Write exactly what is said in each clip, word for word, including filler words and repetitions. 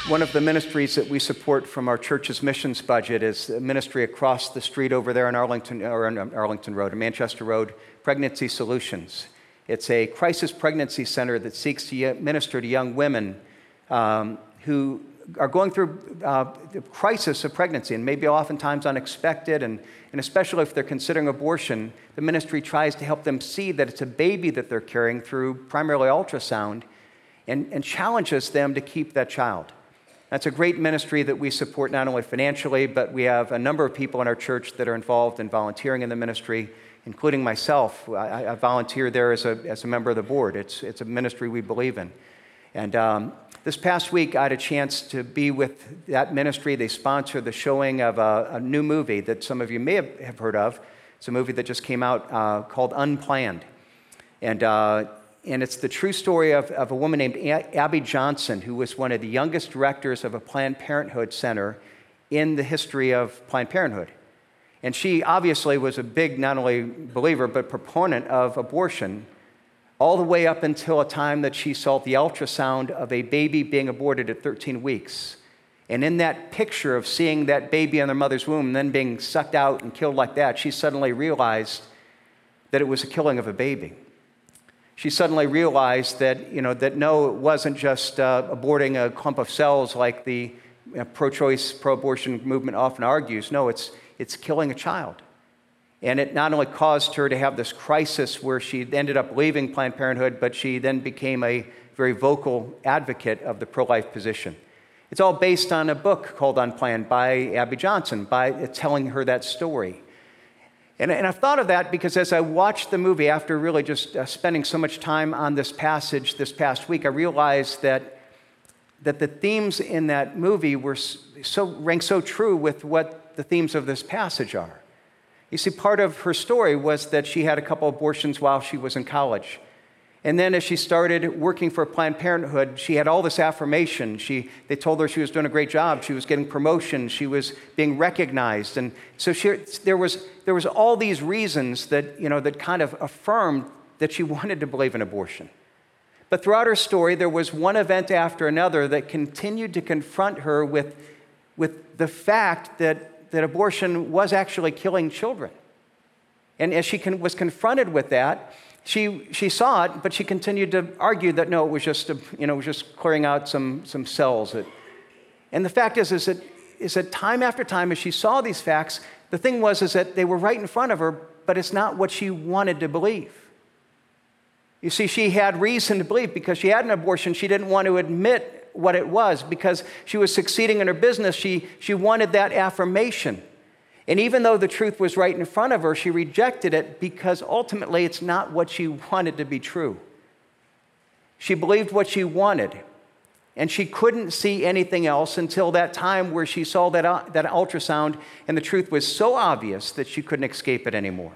One of the ministries that we support from our church's missions budget is a ministry across the street over there on Arlington, or on Arlington Road, on Manchester Road, Pregnancy Solutions. It's a crisis pregnancy center that seeks to minister to young women um, who are going through uh, the crisis of pregnancy, and maybe oftentimes unexpected, and, and especially if they're considering abortion, the ministry tries to help them see that it's a baby that they're carrying through primarily ultrasound, and, and challenges them to keep that child. That's a great ministry that we support not only financially, but we have a number of people in our church that are involved in volunteering in the ministry, including myself. I, I volunteer there as a, as a member of the board. It's, it's a ministry we believe in. And um, this past week, I had a chance to be with that ministry. They sponsored the showing of a, a new movie that some of you may have, have heard of. It's a movie that just came out uh, called Unplanned. And uh, And it's the true story of, of a woman named Abby Johnson, who was one of the youngest directors of a Planned Parenthood center in the history of Planned Parenthood. And she obviously was a big, not only believer, but proponent of abortion, all the way up until a time that she saw the ultrasound of a baby being aborted at thirteen weeks. And in that picture of seeing that baby in their mother's womb and then being sucked out and killed like that, she suddenly realized that it was a killing of a baby. She suddenly realized that, you know, that no, it wasn't just uh, aborting a clump of cells like the you know, pro-choice, pro-abortion movement often argues. No, it's, it's killing a child. And it not only caused her to have this crisis where she ended up leaving Planned Parenthood, but she then became a very vocal advocate of the pro-life position. It's all based on a book called Unplanned by Abby Johnson, by telling her that story. And, and I've thought of that because as I watched the movie, after really just uh, spending so much time on this passage this past week, I realized that, that the themes in that movie were so, rang so true with what the themes of this passage are. You see, part of her story was that she had a couple abortions while she was in college. And then as she started working for Planned Parenthood, she had all this affirmation. She, they told her she was doing a great job. She was getting promotion. She was being recognized. And so she, there was, there was all these reasons that, you know, that kind of affirmed that she wanted to believe in abortion. But throughout her story, there was one event after another that continued to confront her with, with the fact that, that abortion was actually killing children. And as she con- was confronted with that, She, she saw it, but she continued to argue that, no, it was just, a, you know, it was just clearing out some, some cells. That, and the fact is, is that, is that time after time, as she saw these facts, the thing was is that they were right in front of her, but it's not what she wanted to believe. You see, she had reason to believe because she had an abortion. She didn't want to admit what it was because she was succeeding in her business. She, she wanted that affirmation. And even though the truth was right in front of her, she rejected it because ultimately it's not what she wanted to be true. She believed what she wanted, and she couldn't see anything else until that time where she saw that, uh, that ultrasound, and the truth was so obvious that she couldn't escape it anymore.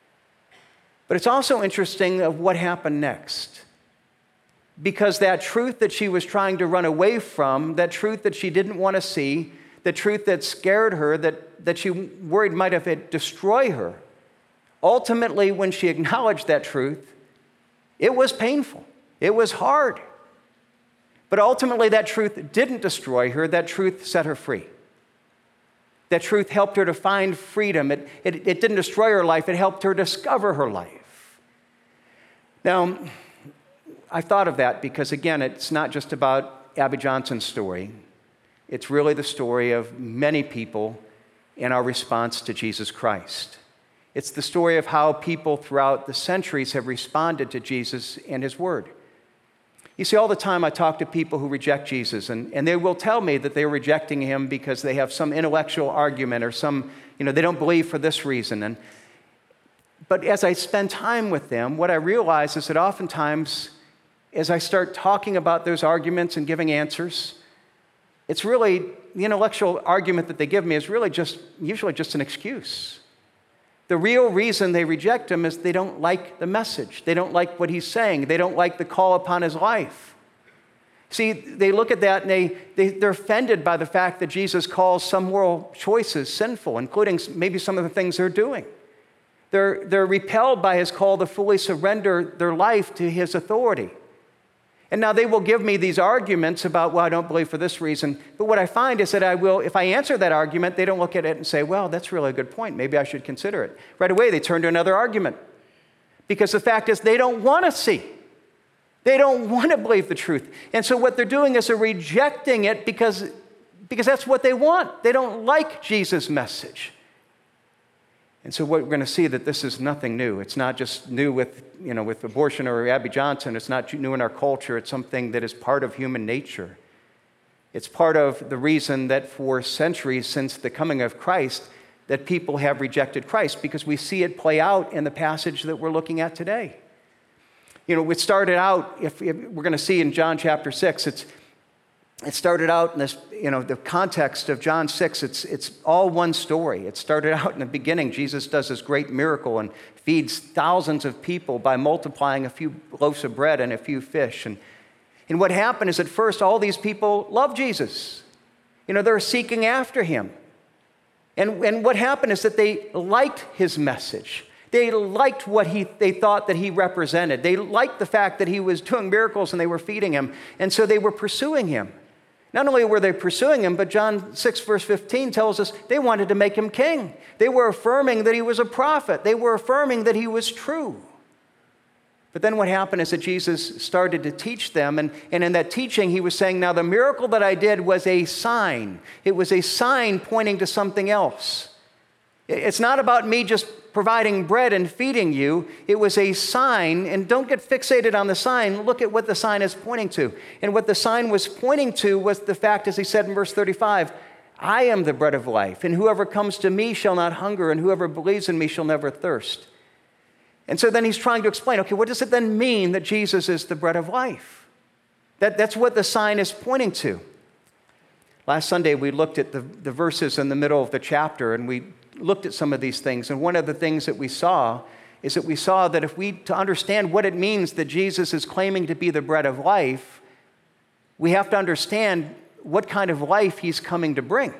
But it's also interesting of what happened next. Because that truth that she was trying to run away from, that truth that she didn't want to see, the truth that scared her, that, that she worried might have destroyed her, ultimately, when she acknowledged that truth, it was painful. It was hard. But ultimately, that truth didn't destroy her. That truth set her free. That truth helped her to find freedom. It, it, it didn't destroy her life. It helped her discover her life. Now, I thought of that because, again, it's not just about Abby Johnson's story. It's really the story of many people in our response to Jesus Christ. It's the story of how people throughout the centuries have responded to Jesus and his word. You see, all the time I talk to people who reject Jesus, and, and they will tell me that they're rejecting him because they have some intellectual argument or some, you know, they don't believe for this reason. And, but as I spend time with them, what I realize is that oftentimes, as I start talking about those arguments and giving answers, it's really, the intellectual argument that they give me is really just, usually just an excuse. The real reason they reject him is they don't like the message. They don't like what he's saying. They don't like the call upon his life. See, they look at that and they, they, they're offended by the fact that Jesus calls some moral choices sinful, including maybe some of the things they're doing. They're, they're repelled by his call to fully surrender their life to his authority. And now they will give me these arguments about, well, I don't believe for this reason. But what I find is that I will, if I answer that argument, they don't look at it and say, well, that's really a good point. Maybe I should consider it. Right away, they turn to another argument. Because the fact is, they don't want to see. They don't want to believe the truth. And so what they're doing is they're rejecting it because, because that's what they want. They don't like Jesus' message. And so what we're going to see that this is nothing new. It's not just new with, you know, with abortion or Abby Johnson. It's not new in our culture. It's something that is part of human nature. It's part of the reason that for centuries since the coming of Christ, that people have rejected Christ, because we see it play out in the passage that we're looking at today. You know, it started out, if, if we're going to see in John chapter six, it's It started out in this, you know, the context of John six, it's, it's all one story. It started out in the beginning. Jesus does this great miracle and feeds thousands of people by multiplying a few loaves of bread and a few fish. And, and what happened is at first all these people loved Jesus. You know, they're seeking after him. And, and what happened is that they liked his message. They liked what he, they thought that he represented. They liked the fact that he was doing miracles and they were feeding him. And so they were pursuing him. Not only were they pursuing him, but John six, verse fifteen tells us they wanted to make him king. They were affirming that he was a prophet. They were affirming that he was true. But then what happened is that Jesus started to teach them, and, and in that teaching he was saying, now the miracle that I did was a sign. It was a sign pointing to something else. It's not about me just providing bread and feeding you. It was a sign, and don't get fixated on the sign. Look at what the sign is pointing to. And what the sign was pointing to was the fact, as he said in verse thirty-five, I am the bread of life, and whoever comes to me shall not hunger, and whoever believes in me shall never thirst. And so then he's trying to explain, okay, what does it then mean that Jesus is the bread of life? That, that's what the sign is pointing to. Last Sunday, we looked at the, the verses in the middle of the chapter, and we looked at some of these things. And one of the things that we saw is that we saw that if we, to understand what it means that Jesus is claiming to be the bread of life, we have to understand what kind of life he's coming to bring.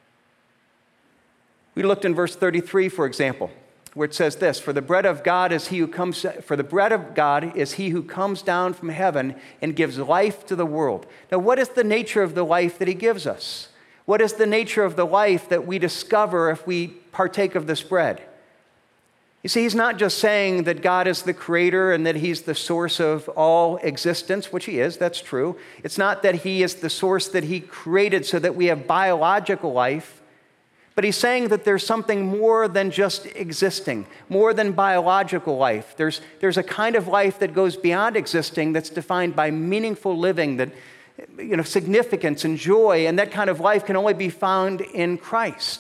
We looked in verse thirty-three, for example, where it says this, for the bread of God is he who comes, for the bread of God is he who comes down from heaven and gives life to the world. Now, what is the nature of the life that he gives us? What is the nature of the life that we discover if we partake of this bread? You see, he's not just saying that God is the creator and that he's the source of all existence, which he is, that's true. It's not that he is the source that he created so that we have biological life, but he's saying that there's something more than just existing, more than biological life. There's, there's a kind of life that goes beyond existing that's defined by meaningful living, that, you know, significance and joy, and that kind of life can only be found in Christ.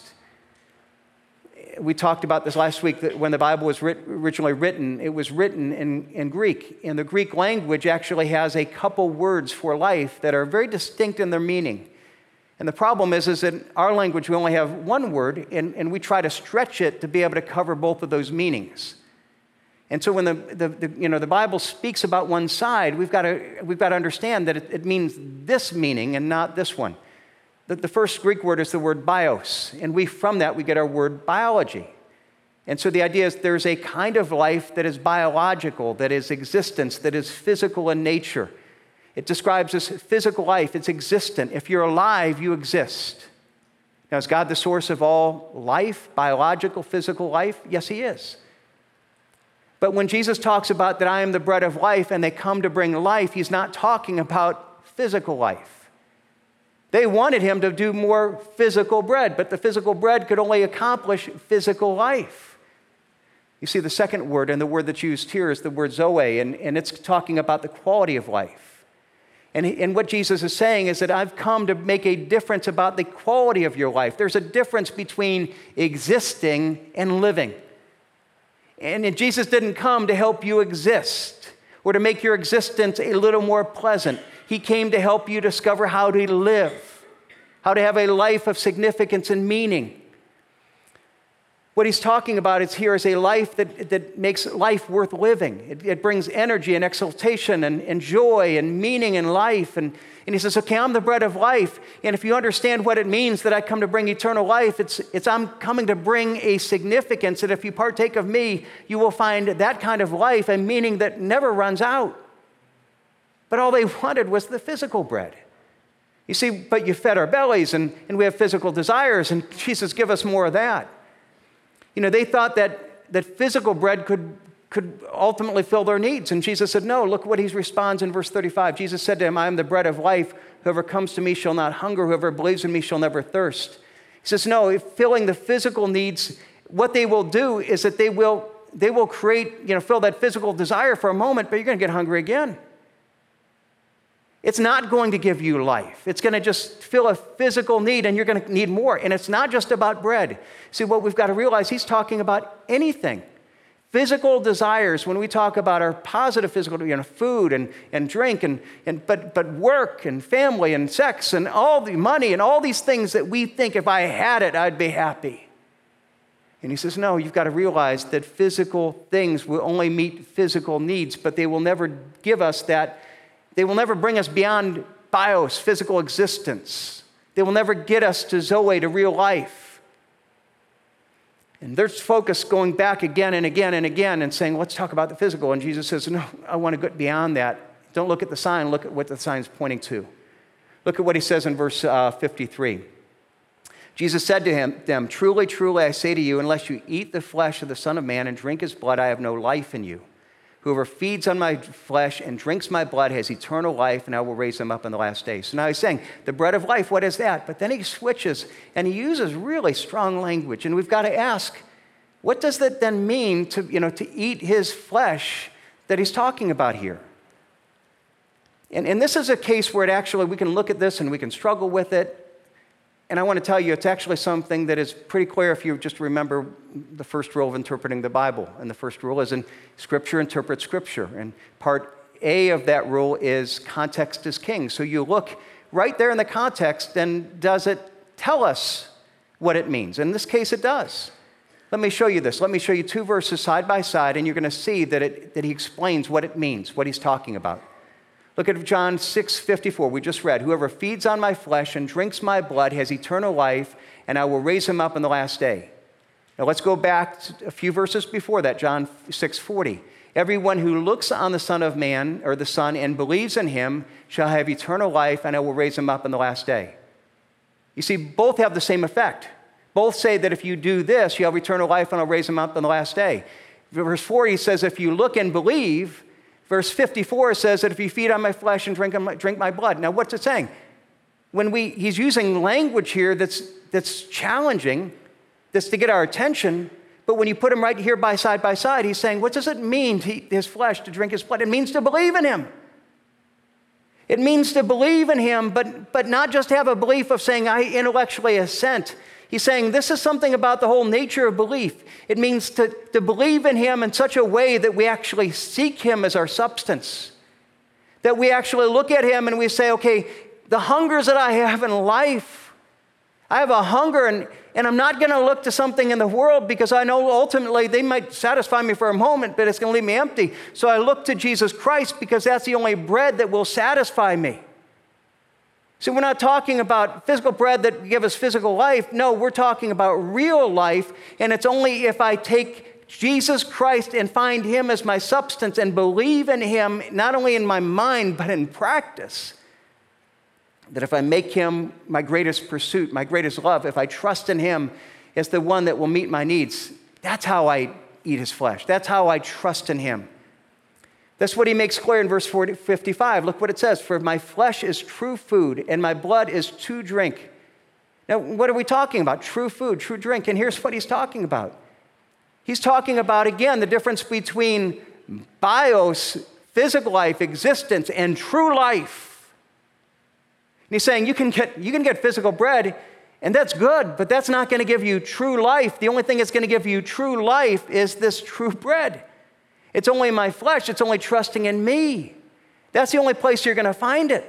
We talked about this last week, that when the Bible was writ- originally written, it was written in, in Greek. And the Greek language actually has a couple words for life that are very distinct in their meaning. And the problem is, is that in our language, we only have one word, and, and we try to stretch it to be able to cover both of those meanings. And so when the, the, the, you know, the Bible speaks about one side, we've got to, we've got to understand that it, it means this meaning and not this one. The, the first Greek word is the word bios, and we from that we get our word biology. And so the idea is there's a kind of life that is biological, that is existence, that is physical in nature. It describes this physical life. It's existent. If you're alive, you exist. Now, is God the source of all life, biological, physical life? Yes, he is. But when Jesus talks about that I am the bread of life and they come to bring life, he's not talking about physical life. They wanted him to do more physical bread, but the physical bread could only accomplish physical life. You see, the second word, and the word that's used here is the word zoe, and, and it's talking about the quality of life. And, and what Jesus is saying is that I've come to make a difference about the quality of your life. There's a difference between existing and living. And Jesus didn't come to help you exist or to make your existence a little more pleasant. He came to help you discover how to live, how to have a life of significance and meaning. What he's talking about is here is a life that, that makes life worth living. It, it brings energy and exaltation and, and joy and meaning in life. And, and he says, okay, I'm the bread of life. And if you understand what it means that I come to bring eternal life, it's, it's I'm coming to bring a significance that if you partake of me, you will find that kind of life, a meaning that never runs out. But all they wanted was the physical bread. You see, but you fed our bellies, and, and we have physical desires, and Jesus, give us more of that. You know, they thought that, that physical bread could, could ultimately fill their needs. And Jesus said, no, look what he responds in verse thirty-five. Jesus said to him, I am the bread of life. Whoever comes to me shall not hunger. Whoever believes in me shall never thirst. He says, no, if filling the physical needs, what they will do is that they will, they will create, you know, fill that physical desire for a moment, but you're going to get hungry again. It's not going to give you life. It's going to just fill a physical need, and you're going to need more. And it's not just about bread. See, what we've got to realize, he's talking about anything. Physical desires, when we talk about our positive physical, you know, food and, and drink, and, and but, but work and family and sex and all the money and all these things that we think if I had it, I'd be happy. And he says, no, you've got to realize that physical things will only meet physical needs, but they will never give us that. They will never bring us beyond bios, physical existence. They will never get us to Zoe, to real life. And there's focus going back again and again and again and saying, let's talk about the physical. And Jesus says, no, I want to go beyond that. Don't look at the sign. Look at what the sign's pointing to. Look at what he says in verse uh, fifty-three. Jesus said to him, them, truly, truly, I say to you, unless you eat the flesh of the Son of Man and drink his blood, I have no life in you. Whoever feeds on my flesh and drinks my blood has eternal life, and I will raise him up in the last day. So now he's saying, the bread of life, what is that? But then he switches, and he uses really strong language. And we've got to ask, what does that then mean to, you know, to eat his flesh that he's talking about here? And, and this is a case where it actually, we can look at this and we can struggle with it. And I want to tell you, it's actually something that is pretty clear if you just remember the first rule of interpreting the Bible. And the first rule is in Scripture, interpret Scripture. And part A of that rule is context is king. So you look right there in the context, and does it tell us what it means? In this case, it does. Let me show you this. Let me show you two verses side by side, and you're going to see that, it, that he explains what it means, what he's talking about. Look at John six fifty-four, we just read. Whoever feeds on my flesh and drinks my blood has eternal life, and I will raise him up in the last day. Now let's go back a few verses before that, John six forty. Everyone who looks on the Son of Man, or the Son, and believes in him shall have eternal life, and I will raise him up in the last day. You see, both have the same effect. Both say that if you do this, you have eternal life, and I'll raise him up in the last day. Verse forty says, if you look and believe. Verse fifty-four says that if you feed on my flesh and drink, my, drink my blood. Now, what's it saying? When we, he's using language here that's, that's challenging, that's to get our attention, but when you put him right here by side by side, he's saying, what does it mean to eat his flesh, to drink his blood? It means to believe in him. It means to believe in him, but, but not just have a belief of saying, I intellectually assent. He's saying this is something about the whole nature of belief. It means to, to believe in him in such a way that we actually seek him as our substance. That we actually look at him and we say, okay, the hungers that I have in life, I have a hunger, and, and I'm not going to look to something in the world because I know ultimately they might satisfy me for a moment, but it's going to leave me empty. So I look to Jesus Christ because that's the only bread that will satisfy me. So we're not talking about physical bread that gives us physical life. No, we're talking about real life, and it's only if I take Jesus Christ and find him as my substance and believe in him, not only in my mind, but in practice, that if I make him my greatest pursuit, my greatest love, if I trust in him as the one that will meet my needs, that's how I eat his flesh. That's how I trust in him. That's what he makes clear in verse fifty-five. Look what it says. For my flesh is true food, and my blood is true drink. Now, what are we talking about? True food, true drink. And here's what he's talking about. He's talking about, again, the difference between bios, physical life, existence, and true life. And he's saying you can get, you can get physical bread, and that's good, but that's not going to give you true life. The only thing that's going to give you true life is this true bread. It's only my flesh. It's only trusting in me. That's the only place you're going to find it.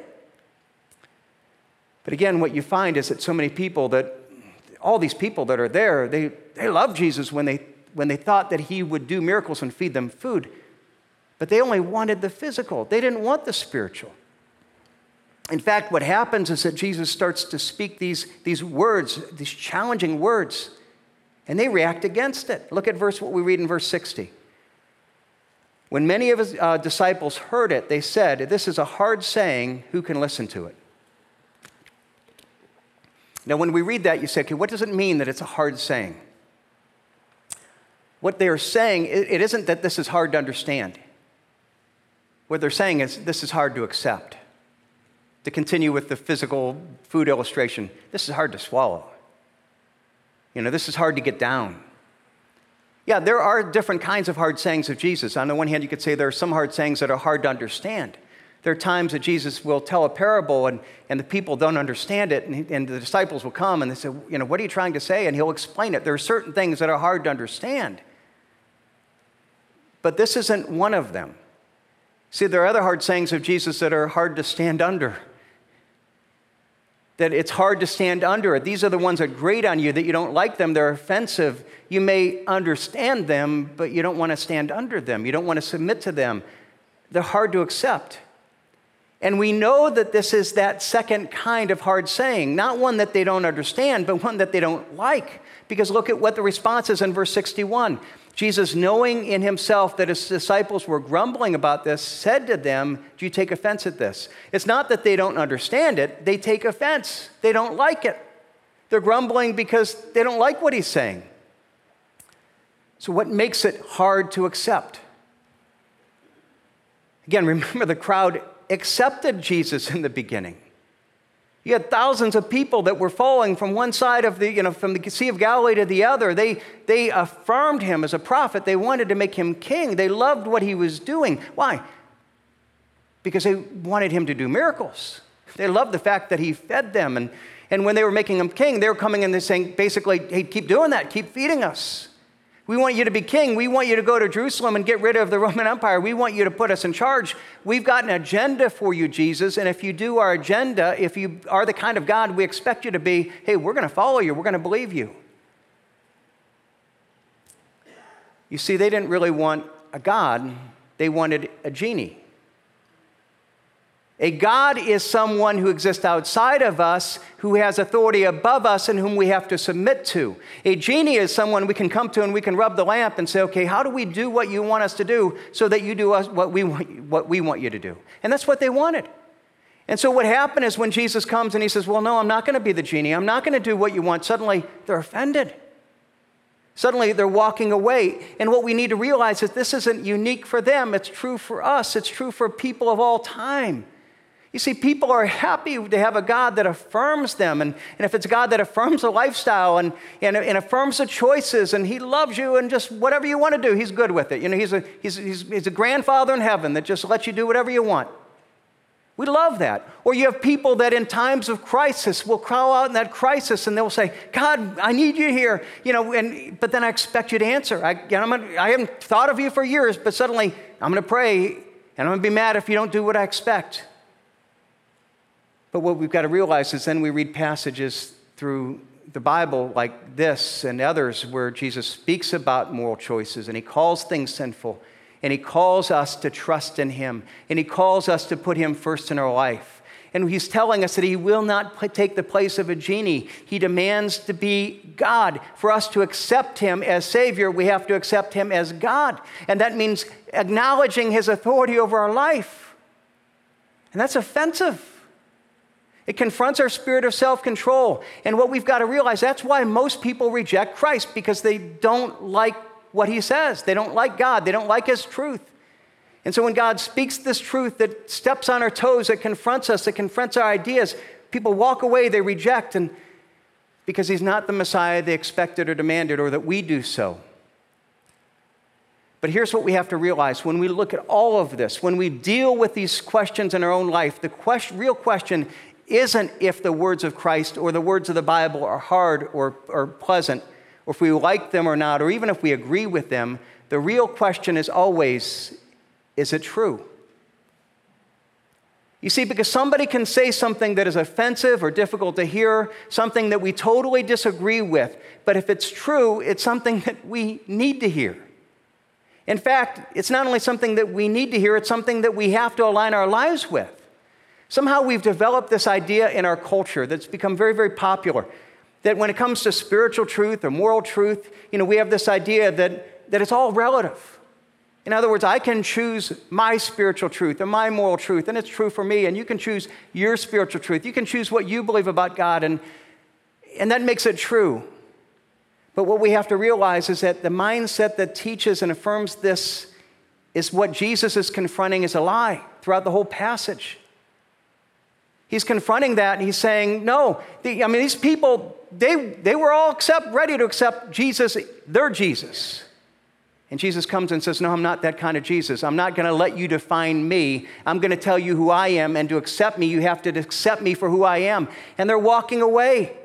But again, what you find is that so many people that, all these people that are there, they, they love Jesus when they, when they thought that he would do miracles and feed them food. But they only wanted the physical. They didn't want the spiritual. In fact, what happens is that Jesus starts to speak these, these words, these challenging words, and they react against it. Look at verse what we read in verse sixty. When many of his uh, disciples heard it, they said, "This is a hard saying. Who can listen to it?" Now, when we read that, you say, okay, what does it mean that it's a hard saying? What they are saying, it, it isn't that this is hard to understand. What they're saying is this is hard to accept. To continue with the physical food illustration, this is hard to swallow. You know, this is hard to get down. Yeah, there are different kinds of hard sayings of Jesus. On the one hand, you could say there are some hard sayings that are hard to understand. There are times that Jesus will tell a parable and, and the people don't understand it, and, he, and the disciples will come and they say, you know, what are you trying to say? And he'll explain it. There are certain things that are hard to understand. But this isn't one of them. See, there are other hard sayings of Jesus that are hard to stand under. That it's hard to stand under it. These are the ones that grate on you, that you don't like them, they're offensive. You may understand them, but you don't want to stand under them. You don't want to submit to them. They're hard to accept. And we know that this is that second kind of hard saying, not one that they don't understand, but one that they don't like. Because look at what the response is in verse sixty-one. Jesus, knowing in himself that his disciples were grumbling about this, said to them, do you take offense at this? It's not that they don't understand it, they take offense. They don't like it. They're grumbling because they don't like what he's saying. So what makes it hard to accept? Again, remember the crowd accepted Jesus in the beginning. You had thousands of people that were following from one side of the, you know, from the Sea of Galilee to the other. They, they affirmed him as a prophet. They wanted to make him king. They loved what he was doing. Why? Because they wanted him to do miracles. They loved the fact that he fed them. And, and when they were making him king, they were coming in and saying, basically, hey, keep doing that. Keep feeding us. We want you to be king. We want you to go to Jerusalem and get rid of the Roman Empire. We want you to put us in charge. We've got an agenda for you, Jesus. And if you do our agenda, if you are the kind of God we expect you to be, hey, we're going to follow you. We're going to believe you. You see, they didn't really want a God. They wanted a genie. A God is someone who exists outside of us, who has authority above us, and whom we have to submit to. A genie is someone we can come to and we can rub the lamp and say, okay, how do we do what you want us to do so that you do us what we want, what we want you to do? And that's what they wanted. And so what happened is when Jesus comes and he says, well, no, I'm not going to be the genie. I'm not going to do what you want. Suddenly, they're offended. Suddenly, they're walking away. And what we need to realize is this isn't unique for them. It's true for us. It's true for people of all time. You see, people are happy to have a God that affirms them. And, and if it's a God that affirms a lifestyle and, and, and affirms the choices, and he loves you and just whatever you want to do, he's good with it. You know, he's a, he's, he's, he's a grandfather in heaven that just lets you do whatever you want. We love that. Or you have people that in times of crisis will crawl out in that crisis and they'll say, God, I need you here. You know, and, but then I expect you to answer. I, you know, I'm gonna, I haven't thought of you for years, but suddenly I'm going to pray and I'm going to be mad if you don't do what I expect. But what we've got to realize is then we read passages through the Bible like this and others where Jesus speaks about moral choices and he calls things sinful and he calls us to trust in him and he calls us to put him first in our life. And he's telling us that he will not take the place of a genie. He demands to be God. For us to accept him as Savior, we have to accept him as God. And that means acknowledging his authority over our life. And that's offensive. It confronts our spirit of self-control. And what we've got to realize, that's why most people reject Christ, because they don't like what he says. They don't like God. They don't like his truth. And so when God speaks this truth that steps on our toes, that confronts us, that confronts our ideas, people walk away, they reject, and because he's not the Messiah they expected or demanded, or that we do so. But here's what we have to realize. When we look at all of this, when we deal with these questions in our own life, the question, real question isn't if the words of Christ or the words of the Bible are hard or, or pleasant, or if we like them or not, or even if we agree with them. The real question is always, is it true? You see, because somebody can say something that is offensive or difficult to hear, something that we totally disagree with, but if it's true, it's something that we need to hear. In fact, it's not only something that we need to hear, it's something that we have to align our lives with. Somehow we've developed this idea in our culture that's become very, very popular, that when it comes to spiritual truth or moral truth, you know, we have this idea that, that it's all relative. In other words, I can choose my spiritual truth and my moral truth, and it's true for me, and you can choose your spiritual truth. You can choose what you believe about God, and, and that makes it true. But what we have to realize is that the mindset that teaches and affirms this is what Jesus is confronting as a lie throughout the whole passage. He's confronting that, and he's saying, no, the, I mean, these people, they, they were all accept, ready to accept Jesus, their Jesus. And Jesus comes and says, no, I'm not that kind of Jesus. I'm not going to let you define me. I'm going to tell you who I am, and to accept me, you have to accept me for who I am. And they're walking away.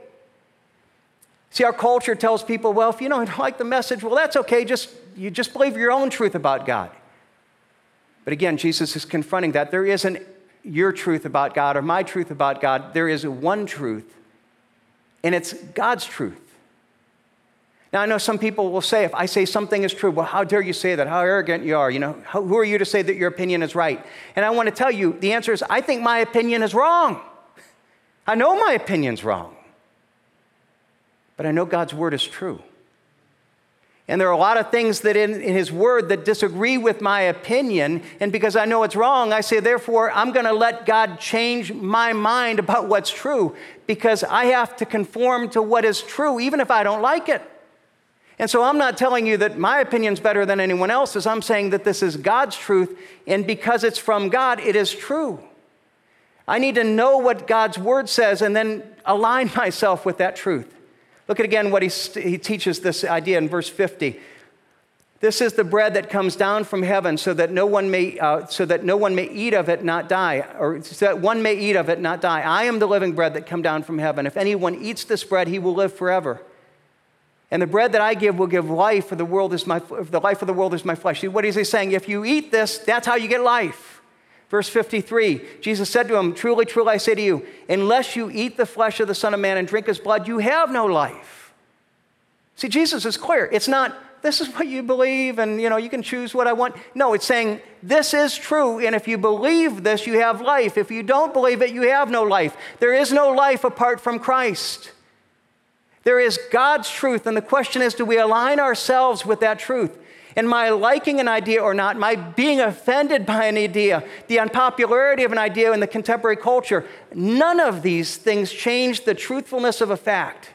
See, our culture tells people, well, if you don't like the message, well, that's okay. Just, you just believe your own truth about God. But again, Jesus is confronting that. There isn't your truth about God or my truth about God. There is one truth, and it's God's truth. Now, I know some people will say, if I say something is true, well, how dare you say that? How arrogant you are. You know, how, who are you to say that your opinion is right? And I want to tell you, the answer is, I think my opinion is wrong. I know my opinion's wrong. But I know God's word is true. And there are a lot of things that in, in his word that disagree with my opinion. And because I know it's wrong, I say, therefore, I'm going to let God change my mind about what's true, because I have to conform to what is true, even if I don't like it. And so I'm not telling you that my opinion's better than anyone else's. I'm saying that this is God's truth, and because it's from God, it is true. I need to know what God's word says and then align myself with that truth. Look at again what he, he teaches this idea in verse fifty. This is the bread that comes down from heaven, so that no one may uh, so that no one may eat of it, not die, or so that one may eat of it, not die. I am the living bread that come down from heaven. If anyone eats this bread, he will live forever. And the bread that I give will give life, for the world is my the life of the world is my flesh. See, what is he saying? If you eat this, that's how you get life. Verse fifty-three, Jesus said to him, truly, truly, I say to you, unless you eat the flesh of the Son of Man and drink his blood, you have no life. See, Jesus is clear. It's not, this is what you believe, and you know, you can choose what I want. No, it's saying, this is true, and if you believe this, you have life. If you don't believe it, you have no life. There is no life apart from Christ. There is God's truth, and the question is, do we align ourselves with that truth? And my liking an idea or not, my being offended by an idea, the unpopularity of an idea in the contemporary culture, none of these things change the truthfulness of a fact.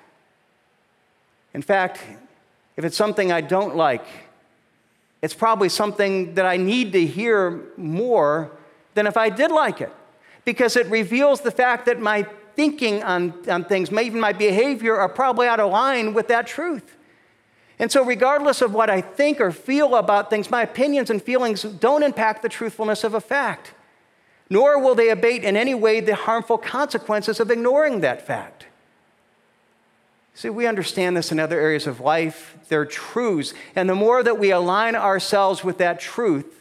In fact, if it's something I don't like, it's probably something that I need to hear more than if I did like it, because it reveals the fact that my thinking on, on things, even my behavior, are probably out of line with that truth. And so regardless of what I think or feel about things, my opinions and feelings don't impact the truthfulness of a fact, nor will they abate in any way the harmful consequences of ignoring that fact. See, we understand this in other areas of life. They're truths. And the more that we align ourselves with that truth,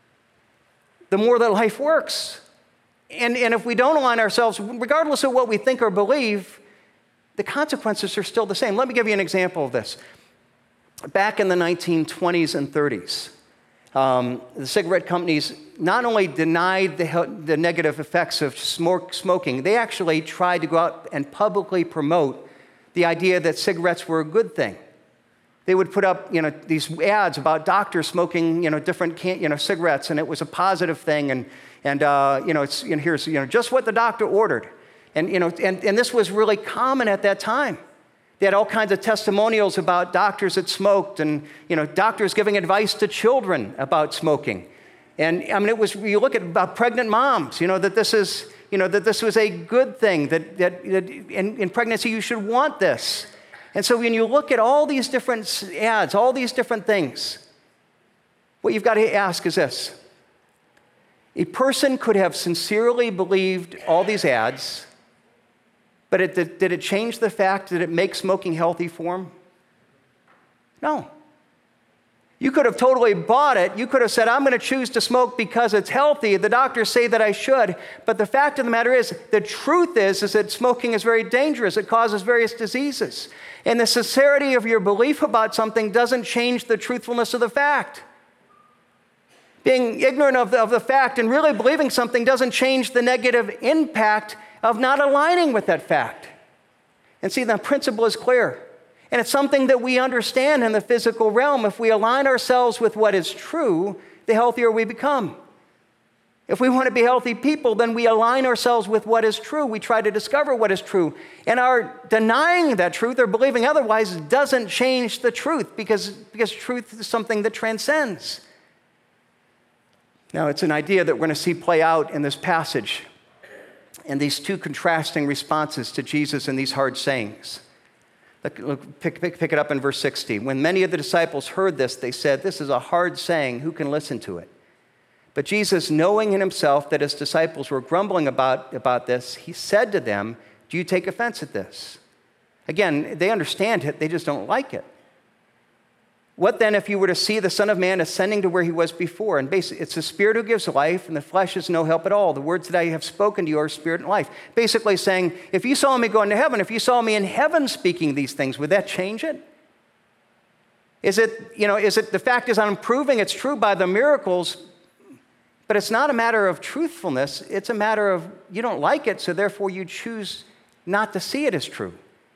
the more that life works. And, and if we don't align ourselves, regardless of what we think or believe, the consequences are still the same. Let me give you an example of this. Back in the nineteen twenties and thirties, um, the cigarette companies not only denied the, the negative effects of smoke, smoking, they actually tried to go out and publicly promote the idea that cigarettes were a good thing. They would put up, you know, these ads about doctors smoking, you know, different, can, you know, cigarettes, and it was a positive thing, and and uh, you know, it's you know, here's you know just what the doctor ordered, and you know, and and this was really common at that time. They had all kinds of testimonials about doctors that smoked, and you know, doctors giving advice to children about smoking. And I mean, it was, you look at about pregnant moms, you know, that this is, you know, that this was a good thing, that, that, that in, in pregnancy you should want this. And so when you look at all these different ads, all these different things, what you've got to ask is this. A person could have sincerely believed all these ads, but it, did, did it change the fact that it makes smoking healthy for him? No. You could have totally bought it. You could have said, I'm going to choose to smoke because it's healthy. The doctors say that I should. But the fact of the matter is, the truth is, is that smoking is very dangerous. It causes various diseases. And the sincerity of your belief about something doesn't change the truthfulness of the fact. Being ignorant of the, of the fact and really believing something doesn't change the negative impact of not aligning with that fact. And see, the principle is clear. And it's something that we understand in the physical realm. If we align ourselves with what is true, the healthier we become. If we want to be healthy people, then we align ourselves with what is true. We try to discover what is true. And our denying that truth or believing otherwise doesn't change the truth because, because truth is something that transcends. Now, it's an idea that we're going to see play out in this passage and these two contrasting responses to Jesus and these hard sayings. Look, look, pick, pick, pick it up in verse sixty. When many of the disciples heard this, they said, "This is a hard saying. Who can listen to it?" But Jesus, knowing in himself that his disciples were grumbling about, about this, he said to them, "Do you take offense at this?" Again, they understand it, they just don't like it. What then if you were to see the Son of Man ascending to where he was before? And basically, it's the Spirit who gives life, and the flesh is no help at all. The words that I have spoken to you are spirit and life. Basically saying, if you saw me go into heaven, if you saw me in heaven speaking these things, would that change it? Is it, you know, is it the fact is I'm proving it's true by the miracles, but it's not a matter of truthfulness. It's a matter of you don't like it, so therefore you choose not to see it as true.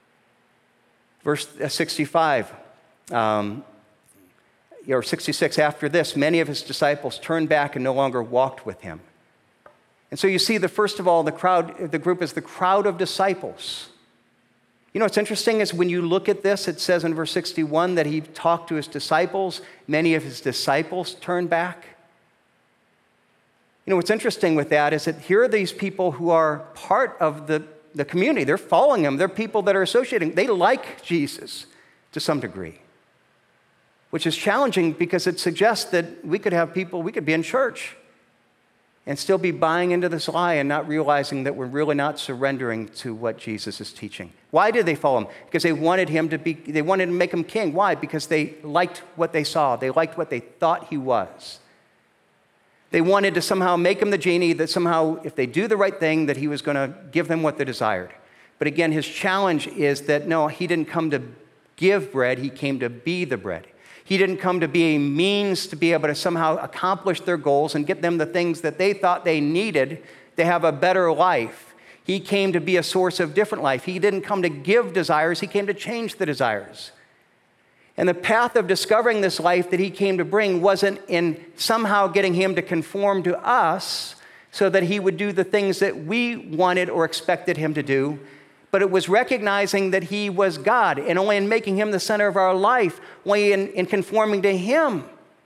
Verse sixty-five, um, or sixty-six, after this, many of his disciples turned back and no longer walked with him. And so you see, the first of all, the crowd, the group is the crowd of disciples. You know what's interesting is when you look at this, it says in verse sixty-one that he talked to his disciples. Many of his disciples turned back. You know, what's interesting with that is that here are these people who are part of the, the community. They're following him. They're people that are associating. They like Jesus to some degree, which is challenging because it suggests that we could have people, we could be in church and still be buying into this lie and not realizing that we're really not surrendering to what Jesus is teaching. Why did they follow him? Because they wanted him to be, they wanted to make him king. Why? Because they liked what they saw. They liked what they thought he was. They wanted to somehow make him the genie, that somehow if they do the right thing, that he was going to give them what they desired. But again, his challenge is that no, he didn't come to give bread, he came to be the bread. He didn't come to be a means to be able to somehow accomplish their goals and get them the things that they thought they needed to have a better life. He came to be a source of different life. He didn't come to give desires, he came to change the desires. And the path of discovering this life that he came to bring wasn't in somehow getting him to conform to us so that he would do the things that we wanted or expected him to do, but it was recognizing that he was God, and only in making him the center of our life, only in, in conforming to him,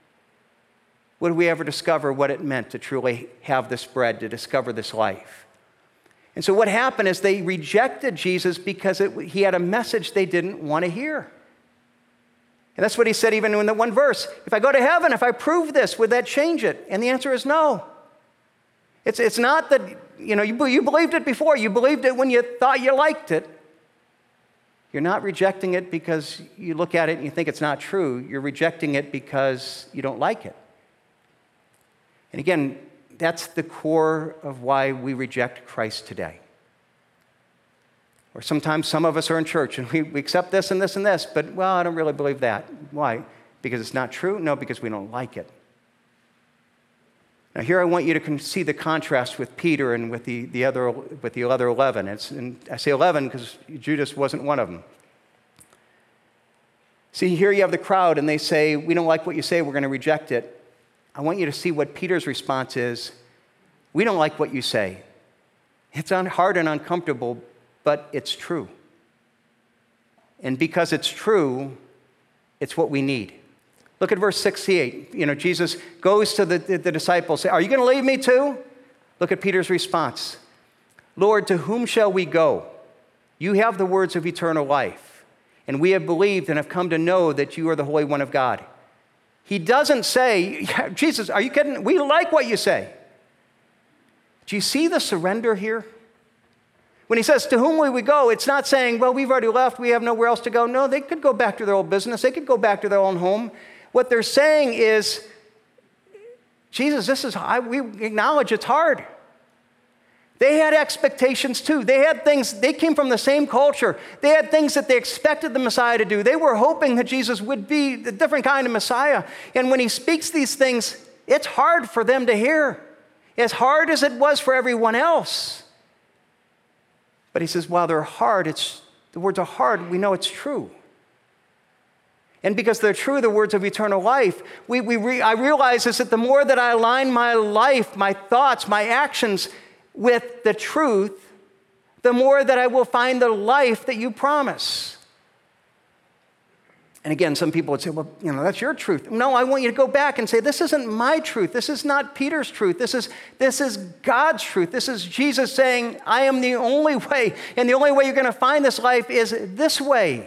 would we ever discover what it meant to truly have this bread, to discover this life. And so what happened is they rejected Jesus because it, he had a message they didn't want to hear. And that's what he said even in the one verse. If I go to heaven, if I prove this, would that change it? And the answer is no. It's, it's not that, you know, you, you believed it before. You believed it when you thought you liked it. You're not rejecting it because you look at it and you think it's not true. You're rejecting it because you don't like it. And again, that's the core of why we reject Christ today. Or sometimes some of us are in church and we, we accept this and this and this, but, well, I don't really believe that. Why? Because it's not true? No, because we don't like it. Now here I want you to see the contrast with Peter and with the, the, other, with the other eleven. It's, and I say eleven because Judas wasn't one of them. See, here you have the crowd and they say, we don't like what you say, we're going to reject it. I want you to see what Peter's response is. We don't like what you say. It's hard and uncomfortable, but it's true. And because it's true, it's what we need. Look at verse sixty-eight. You know, Jesus goes to the, the, the disciples, say, are you going to leave me too? Look at Peter's response. Lord, to whom shall we go? You have the words of eternal life, and we have believed and have come to know that you are the Holy One of God. He doesn't say, Jesus, are you kidding? We like what you say. Do you see the surrender here? When he says, to whom will we go? It's not saying, well, we've already left, we have nowhere else to go. No, they could go back to their old business. They could go back to their own home. What they're saying is, Jesus, this is, I, we acknowledge it's hard. They had expectations too. They had things, they came from the same culture. They had things that they expected the Messiah to do. They were hoping that Jesus would be a different kind of Messiah. And when he speaks these things, it's hard for them to hear. As hard as it was for everyone else. But he says, while they're hard, it's, the words are hard, we know it's true. And because they're true, the words of eternal life, we, we re, I realize is that the more that I align my life, my thoughts, my actions with the truth, the more that I will find the life that you promise. And again, some people would say, well, you know, that's your truth. No, I want you to go back and say, this isn't my truth. This is not Peter's truth. This is, this is God's truth. This is Jesus saying, I am the only way. And the only way you're going to find this life is this way.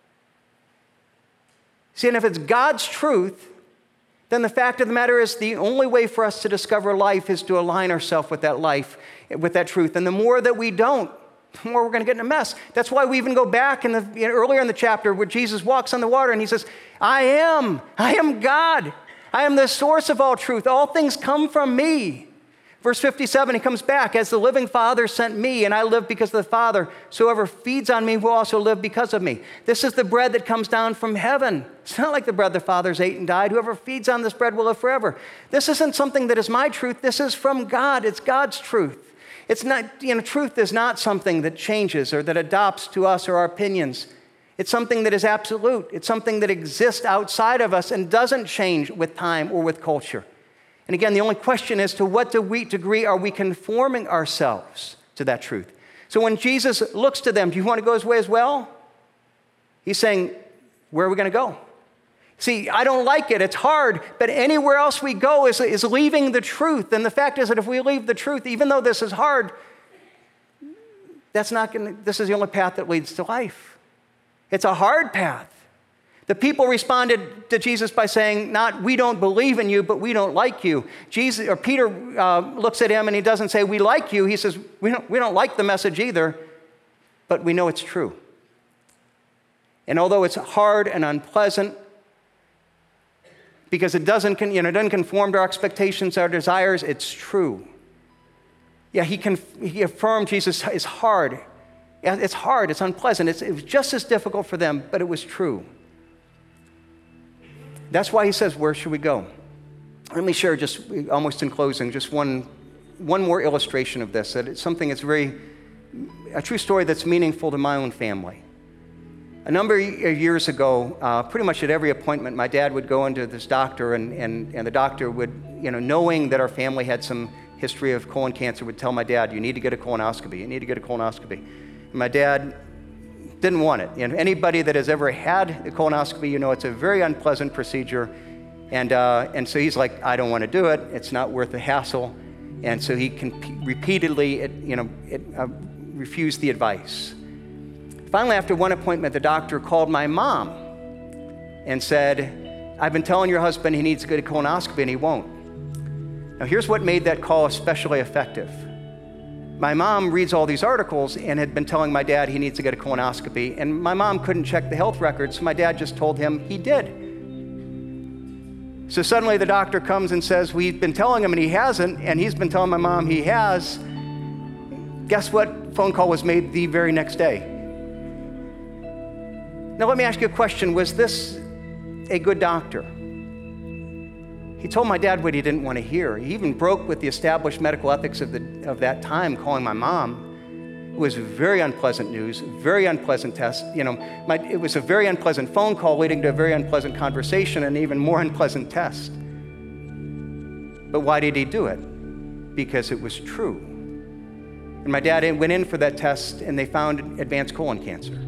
See, and if it's God's truth, then the fact of the matter is the only way for us to discover life is to align ourselves with that life, with that truth. And the more that we don't, the more we're going to get in a mess. That's why we even go back in the, you know, earlier in the chapter where Jesus walks on the water and he says, I am, I am God. I am the source of all truth. All things come from me. Verse fifty-seven, he comes back, as the living Father sent me, and I live because of the Father. So whoever feeds on me will also live because of me. This is the bread that comes down from heaven. It's not like the bread the fathers ate and died. Whoever feeds on this bread will live forever. This isn't something that is my truth. This is from God. It's God's truth. It's not, you know, truth is not something that changes or that adopts to us or our opinions. It's something that is absolute. It's something that exists outside of us and doesn't change with time or with culture. And again, the only question is, to what degree are we conforming ourselves to that truth? So when Jesus looks to them, do you want to go his way as well? He's saying, where are we going to go? See, I don't like it. It's hard. But anywhere else we go is, is leaving the truth. And the fact is that if we leave the truth, even though this is hard, that's not going to, this is the only path that leads to life. It's a hard path. The people responded to Jesus by saying, not, we don't believe in you, but we don't like you. Jesus, or Peter uh, looks at him and he doesn't say, we like you. He says, we don't, we don't like the message either, but we know it's true. And although it's hard and unpleasant, because it doesn't, you know, it doesn't conform to our expectations, our desires, it's true. Yeah, he, can, he affirmed Jesus is hard. It's hard, it's unpleasant. It's, it was just as difficult for them, but it was true. That's why he says, where should we go? Let me share, just almost in closing, just one, one more illustration of this. That it's something that's very, a true story that's meaningful to my own family. A number of years ago, uh, pretty much at every appointment, my dad would go into this doctor, and, and, and the doctor would, you know, knowing that our family had some history of colon cancer, would tell my dad, you need to get a colonoscopy, you need to get a colonoscopy. And my dad didn't want it. You know, anybody that has ever had a colonoscopy, you know it's a very unpleasant procedure. And, uh, and so he's like, I don't want to do it. It's not worth the hassle. And so he can repeatedly, it, you know, it, uh, refused the advice. Finally, after one appointment, the doctor called my mom and said, I've been telling your husband he needs to get a colonoscopy and he won't. Now, here's what made that call especially effective. My mom reads all these articles and had been telling my dad he needs to get a colonoscopy, and my mom couldn't check the health records, so my dad just told him he did. So suddenly the doctor comes and says, we've been telling him and he hasn't, and he's been telling my mom he has. Guess what phone call was made the very next day? Now let me ask you a question. Was this a good doctor? He told my dad what he didn't want to hear. He even broke with the established medical ethics of, the, of that time, calling my mom. It was very unpleasant news, very unpleasant test. You know, my, it was a very unpleasant phone call leading to a very unpleasant conversation and even more unpleasant test. But why did he do it? Because it was true. And my dad went in for that test and they found advanced colon cancer.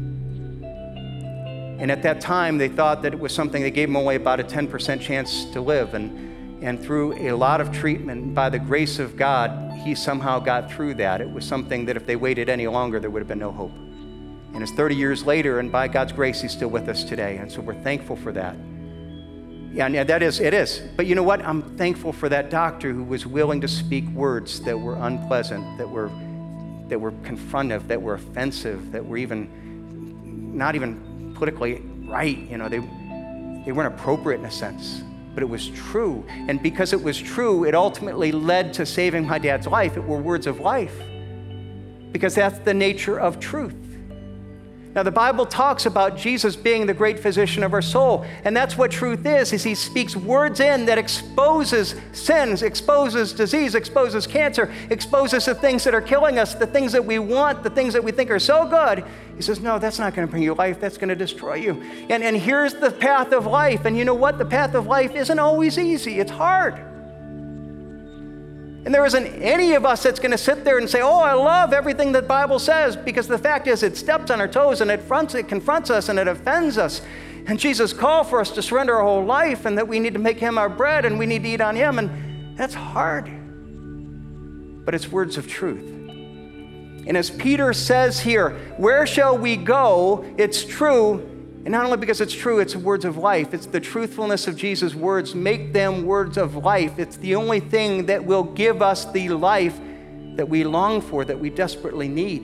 And at that time, they thought that it was something that gave him only about a ten percent chance to live. And, and through a lot of treatment, by the grace of God, he somehow got through that. It was something that if they waited any longer, there would have been no hope. And it's thirty years later, and by God's grace, he's still with us today. And so we're thankful for that. Yeah, and that is, it is. But you know what? I'm thankful for that doctor who was willing to speak words that were unpleasant, that were, that were confrontive, that were offensive, that were even, not even politically right, you know, they, they weren't appropriate in a sense, but it was true. And because it was true, it ultimately led to saving my dad's life. It were words of life, because that's the nature of truth. Now, the Bible talks about Jesus being the great physician of our soul, and that's what truth is, is he speaks words in that exposes sins, exposes disease, exposes cancer, exposes the things that are killing us, the things that we want, the things that we think are so good. He says, no, that's not going to bring you life, that's going to destroy you. And, and here's the path of life, and you know what? The path of life isn't always easy, it's hard. And there isn't any of us that's going to sit there and say, oh, I love everything that the Bible says, because the fact is it steps on our toes and it, fronts, it confronts us and it offends us. And Jesus called for us to surrender our whole life and that we need to make him our bread and we need to eat on him. And that's hard. But it's words of truth. And as Peter says here, where shall we go? It's true. And not only because it's true, it's words of life. It's the truthfulness of Jesus' words. Make them words of life. It's the only thing that will give us the life that we long for, that we desperately need.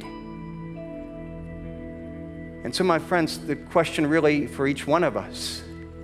And so, my friends, the question really for each one of us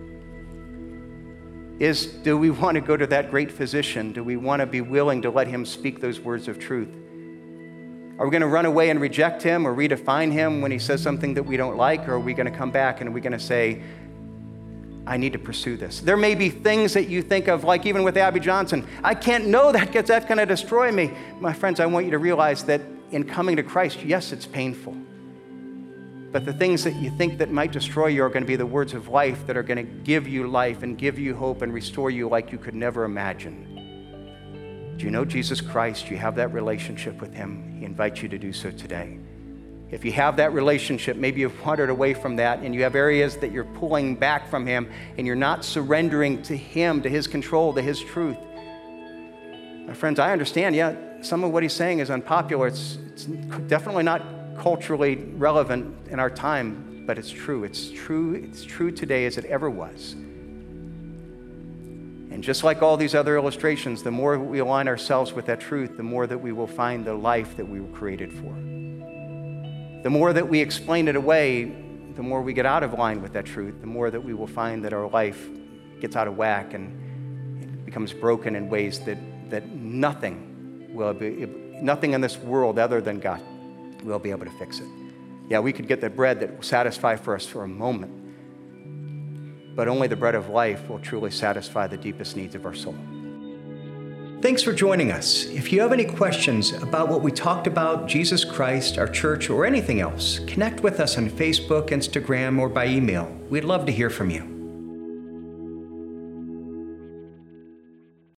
is, do we want to go to that great physician? Do we want to be willing to let him speak those words of truth? Are we going to run away and reject him or redefine him when he says something that we don't like? Or are we going to come back and are we going to say, I need to pursue this? There may be things that you think of, like even with Abby Johnson. I can't know that because that's going to destroy me. My friends, I want you to realize that in coming to Christ, yes, it's painful. But the things that you think that might destroy you are going to be the words of life that are going to give you life and give you hope and restore you like you could never imagine. Do you know Jesus Christ? You have that relationship with him. He invites you to do so today. If you have that relationship, maybe you've wandered away from that and you have areas that you're pulling back from him and you're not surrendering to him, to his control, to his truth. My friends, I understand, yeah, some of what he's saying is unpopular. It's, it's definitely not culturally relevant in our time, but it's true. It's true. It's true today as it ever was. And just like all these other illustrations, the more we align ourselves with that truth, the more that we will find the life that we were created for. The more that we explain it away, the more we get out of line with that truth, the more that we will find that our life gets out of whack and it becomes broken in ways that, that nothing will be, nothing in this world other than God will be able to fix it. Yeah, we could get the bread that will satisfy for us for a moment, but only the bread of life will truly satisfy the deepest needs of our soul. Thanks for joining us. If you have any questions about what we talked about, Jesus Christ, our church, or anything else, connect with us on Facebook, Instagram, or by email. We'd love to hear from you.